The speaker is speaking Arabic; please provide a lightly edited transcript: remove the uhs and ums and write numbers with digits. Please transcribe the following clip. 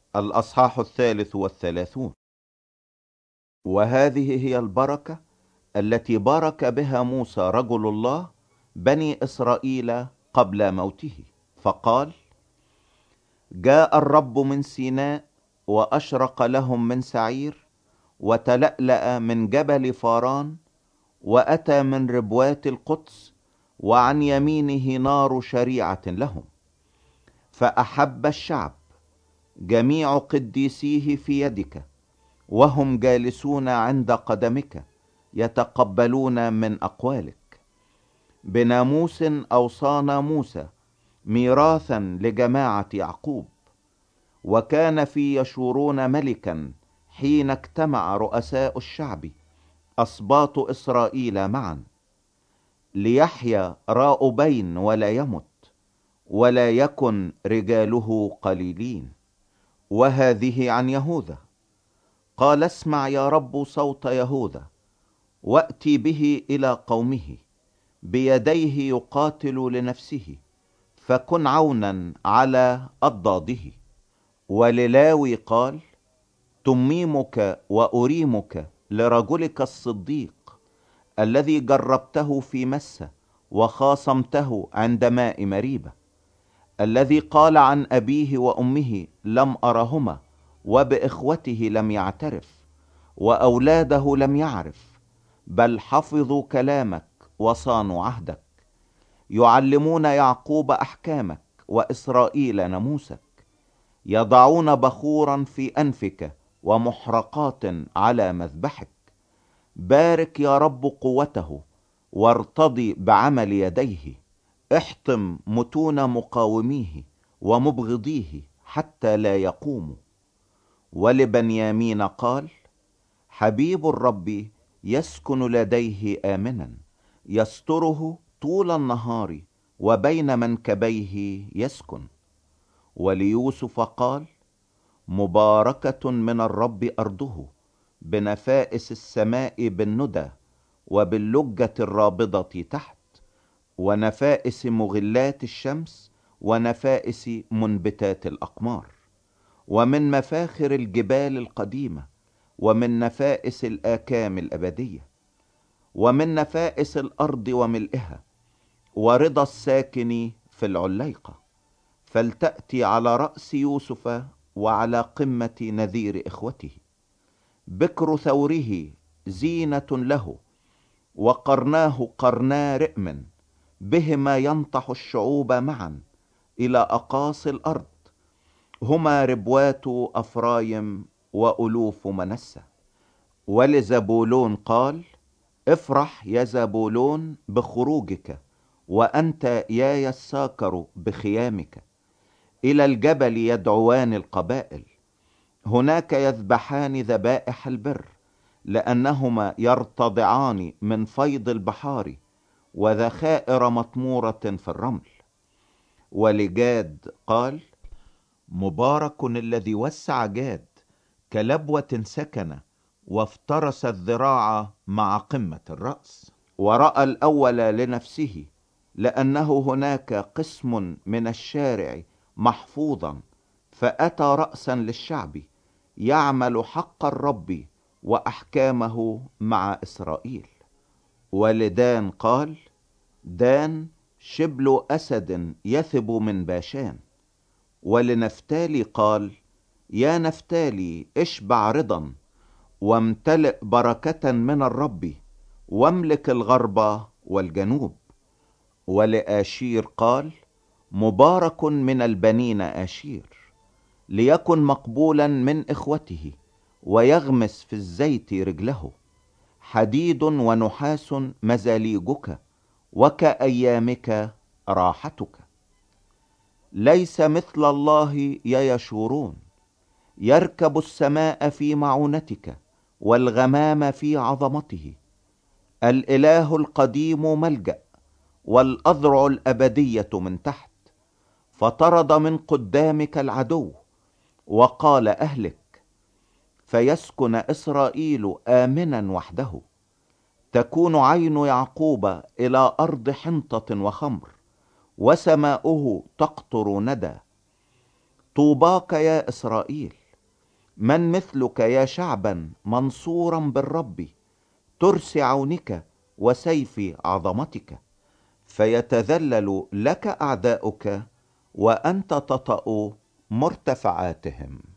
الأصحاح 33. وهذه هي البركة التي بارك بها موسى رجل الله بني إسرائيل قبل موته، فقال: جاء الرب من سيناء وأشرق لهم من سعير، وتلألأ من جبل فاران، وأتى من ربوات القدس، وعن يمينه نار شريعة لهم. فأحب الشعب جميع قديسيه في يدك، وهم جالسون عند قدمك يتقبلون من أقوالك. بناموس أوصانا موسى ميراثا لجماعة يعقوب. وكان في يشورون ملكا حين اجتمع رؤساء الشعب أسباط إسرائيل معا، ليحيا راؤبين ولا يمت، ولا يكن رجاله قليلين. وهذه عن يهوذا. قال: اسمع يا رب صوت يهوذا، وأتي به إلى قومه، بيديه يقاتل لنفسه، فكن عونا على أضداده. وللاوي قال: تميمك وأريمك لرجلك الصديق، الذي جربته في مسة وخاصمته عند ماء مريبة، الذي قال عن أبيه وأمه: لم أرهما، وبإخوته لم يعترف، وأولاده لم يعرف، بل حفظوا كلامك وصانوا عهدك، يعلمون يعقوب أحكامك وإسرائيل ناموسك، يضعون بخورا في أنفك ومحرقات على مذبحك. بارك يا رب قوته، وارتضي بعمل يديه. احطم متون مقاوميه ومبغضيه حتى لا يقوموا. ولبنيامين قال: حبيب الرب يسكن لديه آمنا، يستره طول النهار، وبين منكبيه يسكن. وليوسف قال: مباركة من الرب أرضه، بنفائس السماء بالندى، وباللجة الرابضة تحت، ونفائس مغلات الشمس، ونفائس منبتات الأقمار، ومن مفاخر الجبال القديمة، ومن نفائس الآكام الأبدية، ومن نفائس الأرض وملئها، ورضا الساكن في العليقة. فلتأتي على رأس يوسف وعلى قمة نذير إخوته. بكر ثوره زينة له، وقرناه قرنا رئم، بهما ينطح الشعوب معا إلى أقاصي الأرض. هما ربوات أفرايم وألوف منسة. ولزبولون قال: افرح يا زبولون بخروجك، وأنت يا يساكر بخيامك. إلى الجبل يدعوان القبائل، هناك يذبحان ذبائح البر، لأنهما يرتضعان من فيض البحار، وذخائر مطمورة في الرمل. ولجاد قال: مبارك الذي وسع جاد، كلبوة سكن، وافترس الذراع مع قمة الرأس. ورأى الأول لنفسه، لأنه هناك قسم من الشارع محفوظا، فأتى رأسا للشعب، يعمل حق الرب وأحكامه مع إسرائيل. ولدان قال: دان شبل أسد يثب من باشان. ولنفتالي قال: يا نفتالي اشبع رضا، وامتلئ بركة من الرب، واملك الغرب والجنوب. ولآشير قال: مبارك من البنين آشير، ليكن مقبولا من إخوته، ويغمس في الزيت رجله. حديد ونحاس مزاليجك، وكأيامك راحتك. ليس مثل الله يا يشورون، يركب السماء في معونتك، والغمام في عظمته. الإله القديم ملجأ، والأذرع الأبدية من تحت. فطرد من قدامك العدو، وقال أهلك، فيسكن إسرائيل آمنا وحده. تكون عين يعقوب إلى أرض حنطة وخمر، وسماؤه تقطر ندى. طوباك يا إسرائيل، من مثلك يا شعبا منصورا بالرب، ترس عونك وسيف عظمتك، فيتذلل لك أعداؤك وأنت تطأ مرتفعاتهم.